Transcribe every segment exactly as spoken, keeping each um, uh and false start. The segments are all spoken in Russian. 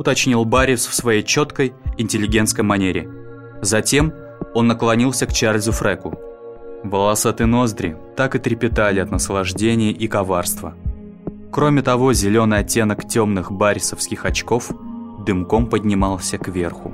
уточнил Баррис в своей четкой, интеллигентской манере. Затем он наклонился к Чарльзу Фреку. Волосатые ноздри так и трепетали от наслаждения и коварства. Кроме того, зеленый оттенок темных баррисовских очков дымком поднимался кверху.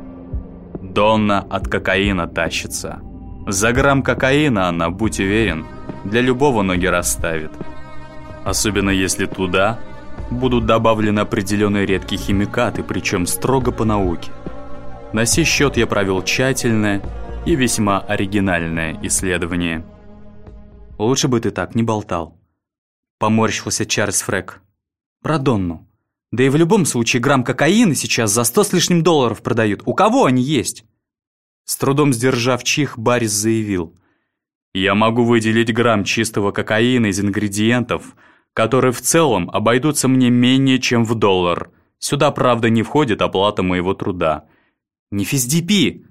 «Донна от кокаина тащится. За грамм кокаина она, будь уверен, для любого ноги расставит. Особенно если туда будут добавлены определенные редкие химикаты, причем строго по науке. На сей счет я провел тщательное и весьма оригинальное исследование». «Лучше бы ты так не болтал», — поморщился Чарльз Фрек. «Про Донну. Да и в любом случае грамм кокаина сейчас за сто с лишним долларов продают. У кого они есть?» С трудом сдержав чих, Баррис заявил: «Я могу выделить грамм чистого кокаина из ингредиентов, которые в целом обойдутся мне менее чем в доллар. Сюда, правда, не входит оплата моего труда». «Не физдипи!»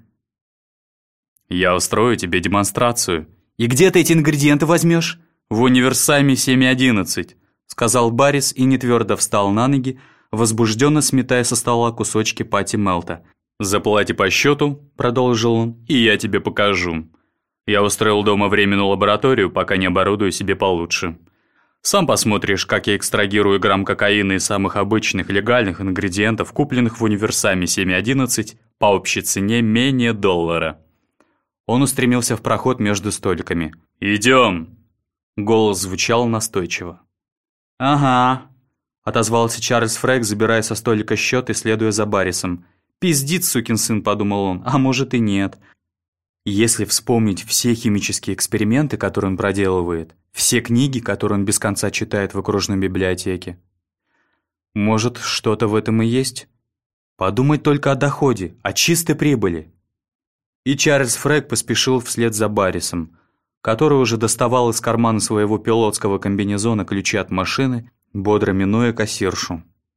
«Я устрою тебе демонстрацию». «И где ты эти ингредиенты возьмешь?» «В универсаме семь одиннадцать», — сказал Баррис и нетвердо встал на ноги, возбужденно сметая со стола кусочки пати мелта. «Заплати по счету», — продолжил он, — «и я тебе покажу. Я устроил дома временную лабораторию, пока не оборудую себе получше. Сам посмотришь, как я экстрагирую грамм кокаина из самых обычных легальных ингредиентов, купленных в универсаме семь одиннадцать по общей цене менее доллара». Он устремился в проход между столиками. «Идем!» Голос звучал настойчиво. «Ага», — отозвался Чарльз Фрек, забирая со столика счет и следуя за Баррисом. «Пиздит, сукин сын», — подумал он, — «а может и нет». Если вспомнить все химические эксперименты, которые он проделывает, все книги, которые он без конца читает в окружной библиотеке. Может, что-то в этом и есть? Подумать только о доходе, о чистой прибыли. И Чарльз Фрек поспешил вслед за Баррисом, который уже доставал из кармана своего пилотского комбинезона ключи от машины, бодро минуя кассиршу.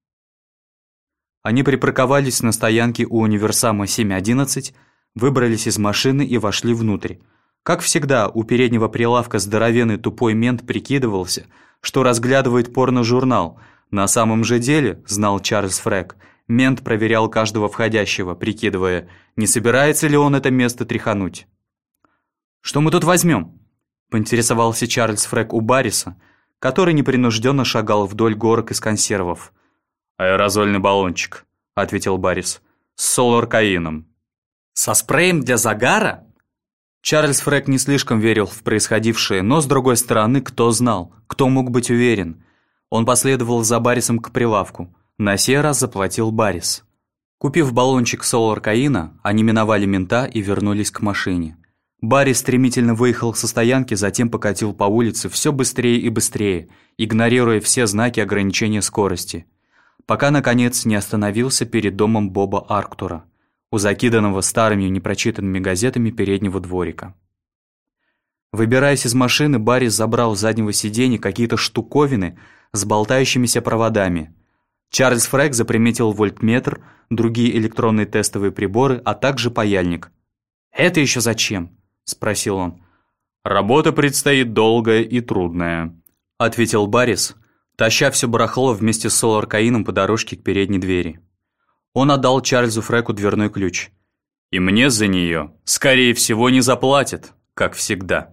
Они припарковались на стоянке у универсама семь одиннадцать, выбрались из машины и вошли внутрь. Как всегда, у переднего прилавка здоровенный тупой мент прикидывался, что разглядывает порно-журнал. На самом же деле, знал Чарльз Фрек, мент проверял каждого входящего, прикидывая, не собирается ли он это место тряхануть. «Что мы тут возьмем?» — поинтересовался Чарльз Фрек у Барриса, который непринужденно шагал вдоль горок из консервов. «Аэрозольный баллончик», — ответил Баррис, — «с соларкаином». «Со спреем для загара?» Чарльз Фрек не слишком верил в происходившее, но, с другой стороны, кто знал, кто мог быть уверен. Он последовал за Баррисом к прилавку. На сей раз заплатил Баррис. Купив баллончик соларкаина, они миновали мента и вернулись к машине. Баррис стремительно выехал со стоянки, затем покатил по улице все быстрее и быстрее, игнорируя все знаки ограничения скорости, пока, наконец, не остановился перед домом Боба Арктура, у закиданного старыми непрочитанными газетами переднего дворика. Выбираясь из машины, Баррис забрал с заднего сиденья какие-то штуковины с болтающимися проводами. Чарльз Фрек заприметил вольтметр, другие электронные тестовые приборы, а также паяльник. «Это еще зачем?» — спросил он. «Работа предстоит долгая и трудная», — ответил Баррис, таща все барахло вместе с соларкаином по дорожке к передней двери. Он отдал Чарльзу Фреку дверной ключ. «И мне за нее, скорее всего, не заплатят, как всегда».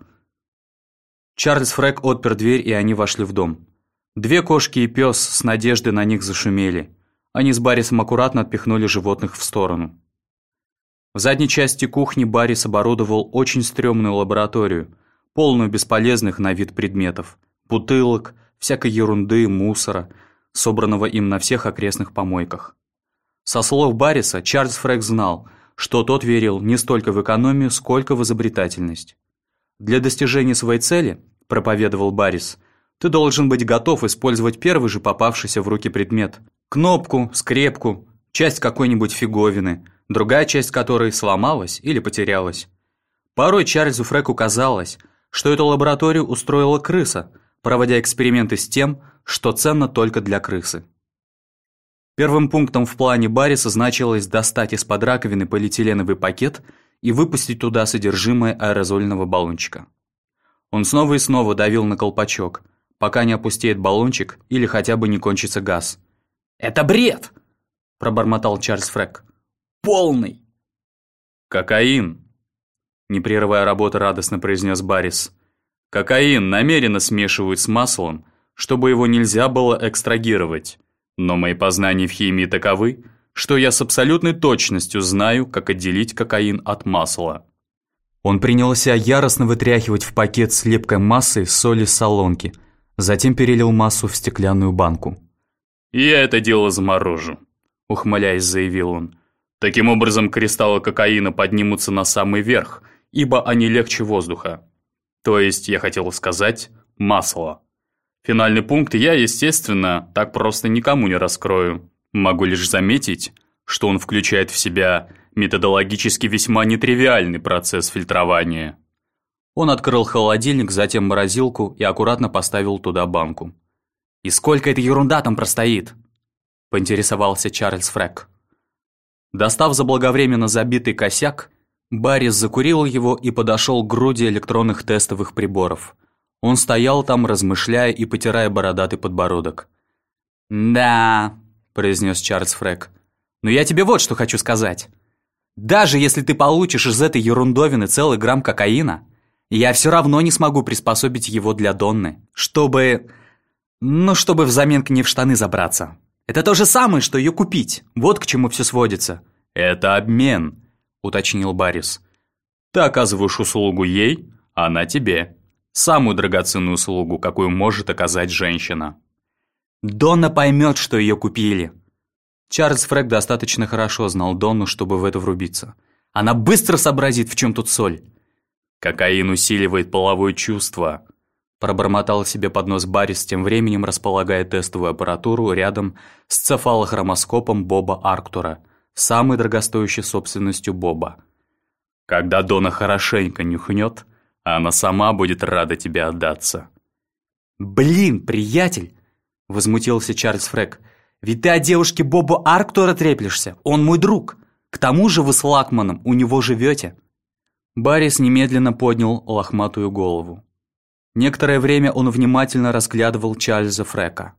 Чарльз Фрек отпер дверь, и они вошли в дом. Две кошки и пес с надеждой на них зашумели. Они с Баррисом аккуратно отпихнули животных в сторону. В задней части кухни Баррис оборудовал очень стрёмную лабораторию, полную бесполезных на вид предметов, бутылок, всякой ерунды, мусора, собранного им на всех окрестных помойках. Со слов Барриса, Чарльз Фрек знал, что тот верил не столько в экономию, сколько в изобретательность. «Для достижения своей цели, — проповедовал Баррис, — ты должен быть готов использовать первый же попавшийся в руки предмет. Кнопку, скрепку, часть какой-нибудь фиговины, другая часть которой сломалась или потерялась». Порой Чарльзу Фреку казалось, что эту лабораторию устроила крыса, проводя эксперименты с тем, что ценно только для крысы. Первым пунктом в плане Барриса значилось достать из-под раковины полиэтиленовый пакет и выпустить туда содержимое аэрозольного баллончика. Он снова и снова давил на колпачок, пока не опустеет баллончик или хотя бы не кончится газ. «Это бред!» – пробормотал Чарльз Фрек. «Полный!» «Кокаин!» Не прерывая работы, радостно произнес Баррис. «Кокаин намеренно смешивают с маслом, чтобы его нельзя было экстрагировать. Но мои познания в химии таковы, что я с абсолютной точностью знаю, как отделить кокаин от масла». Он принялся яростно вытряхивать в пакет с липкой массой соли с солонки, затем перелил массу в стеклянную банку. «Я это дело заморожу», — ухмыляясь, заявил он. «Таким образом кристаллы кокаина поднимутся на самый верх, ибо они легче воздуха. То есть, я хотел сказать, масло. Финальный пункт я, естественно, так просто никому не раскрою. Могу лишь заметить, что он включает в себя методологически весьма нетривиальный процесс фильтрования». Он открыл холодильник, затем морозилку и аккуратно поставил туда банку. «И сколько эта ерунда там простоит?» – поинтересовался Чарльз Фрек. Достав заблаговременно забитый косяк, Баррис закурил его и подошел к груди электронных тестовых приборов. Он стоял там, размышляя и потирая бородатый подбородок. «Да», – произнес Чарльз Фрек, – «но я тебе вот что хочу сказать. Даже если ты получишь из этой ерундовины целый грамм кокаина, я все равно не смогу приспособить его для Донны, чтобы... ну, чтобы взамен к ней в штаны забраться. Это то же самое, что ее купить. Вот к чему все сводится». «Это обмен», – уточнил Баррис. «Ты оказываешь услугу ей, а она тебе. Самую драгоценную услугу, какую может оказать женщина». «Донна поймет, что ее купили». Чарльз Фрек достаточно хорошо знал Донну, чтобы в это врубиться. «Она быстро сообразит, в чем тут соль». «Кокаин усиливает половое чувство», – пробормотал себе под нос Баррис, тем временем располагая тестовую аппаратуру рядом с цефалохромоскопом Боба Арктура, самой дорогостоящей собственностью Боба. «Когда Донна хорошенько нюхнет, она сама будет рада тебе отдаться». «Блин, приятель!» – возмутился Чарльз Фрек. «Ведь ты о девушке Боба Арктура треплешься, он мой друг. К тому же вы с Лакманом у него живете». Баррис немедленно поднял лохматую голову. Некоторое время он внимательно разглядывал Чарльза Фрека.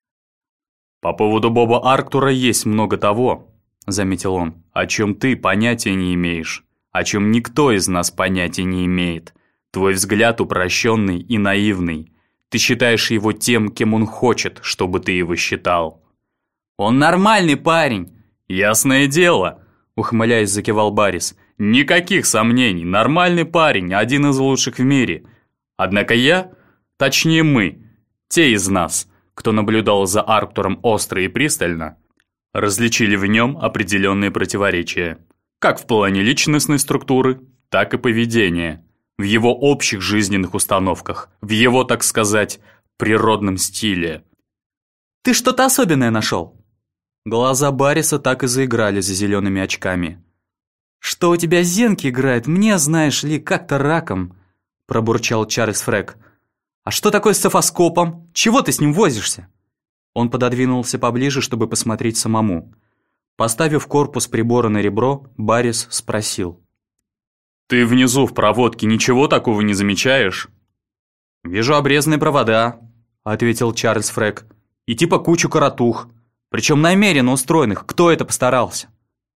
«По поводу Боба Арктура есть много того», – заметил он, – «о чем ты понятия не имеешь, о чем никто из нас понятия не имеет. Твой взгляд упрощенный и наивный. Ты считаешь его тем, кем он хочет, чтобы ты его считал». «Он нормальный парень». «Ясное дело», – ухмыляясь, закивал Баррис. «Никаких сомнений, нормальный парень, один из лучших в мире. Однако я, точнее мы, те из нас, кто наблюдал за Арктуром остро и пристально, различили в нем определенные противоречия, как в плане личностной структуры, так и поведения, в его общих жизненных установках, в его, так сказать, природном стиле». «Ты что-то особенное нашел?» Глаза Барриса так и заиграли за зелеными очками. «Что у тебя зенки играет, мне, знаешь ли, как-то раком», – пробурчал Чарльз Фрек. «А что такое с цефоскопом? Чего ты с ним возишься?» Он пододвинулся поближе, чтобы посмотреть самому. Поставив корпус прибора на ребро, Баррис спросил. «Ты внизу в проводке ничего такого не замечаешь?» «Вижу обрезанные провода», – ответил Чарльз Фрек. «И типа кучу коротух. Причем намеренно устроенных. Кто это постарался?»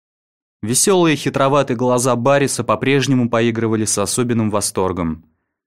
Веселые хитроватые глаза Барриса по-прежнему поигрывали с особенным восторгом.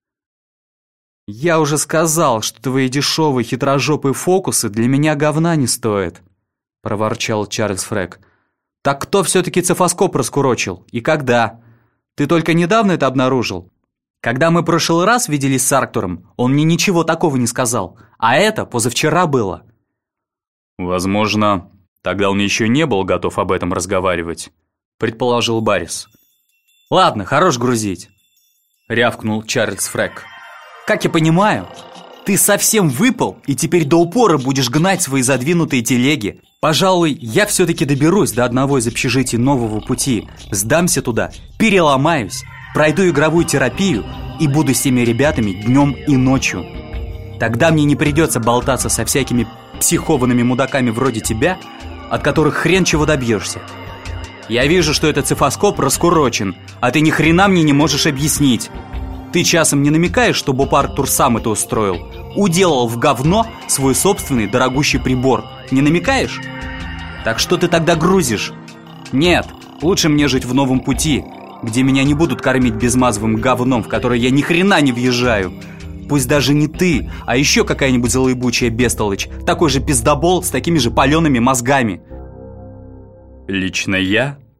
«Я уже сказал, что твои дешевые хитрожопые фокусы для меня говна не стоят», – проворчал Чарльз Фрек. «Так кто все-таки цефоскоп раскурочил? И когда? Ты только недавно это обнаружил? Когда мы в прошлый раз виделись с Арктуром, он мне ничего такого не сказал, а это позавчера было». «Возможно, тогда он еще не был готов об этом разговаривать», – предположил Баррис. «Ладно, хорош грузить», – рявкнул Чарльз Фрек. «Как я понимаю, ты совсем выпал и теперь до упора будешь гнать свои задвинутые телеги. Пожалуй, я все-таки доберусь до одного из общежитий нового пути, сдамся туда, переломаюсь, пройду игровую терапию и буду с теми ребятами днем и ночью. Тогда мне не придется болтаться со всякими психованными мудаками вроде тебя, от которых хрен чего добьешься. Я вижу, что этот цефоскоп раскурочен, а ты ни хрена мне не можешь объяснить. Ты часом не намекаешь, что Боб Арктур сам это устроил? Уделал в говно свой собственный дорогущий прибор. Не намекаешь?» Так что ты тогда грузишь? Нет, лучше мне жить в новом пути, где меня не будут кормить безмазовым говном, в который я ни хрена не въезжаю. Пусть даже не ты, а еще какая-нибудь злоебучая бестолочь, такой же пиздобол с такими же палеными мозгами. Лично я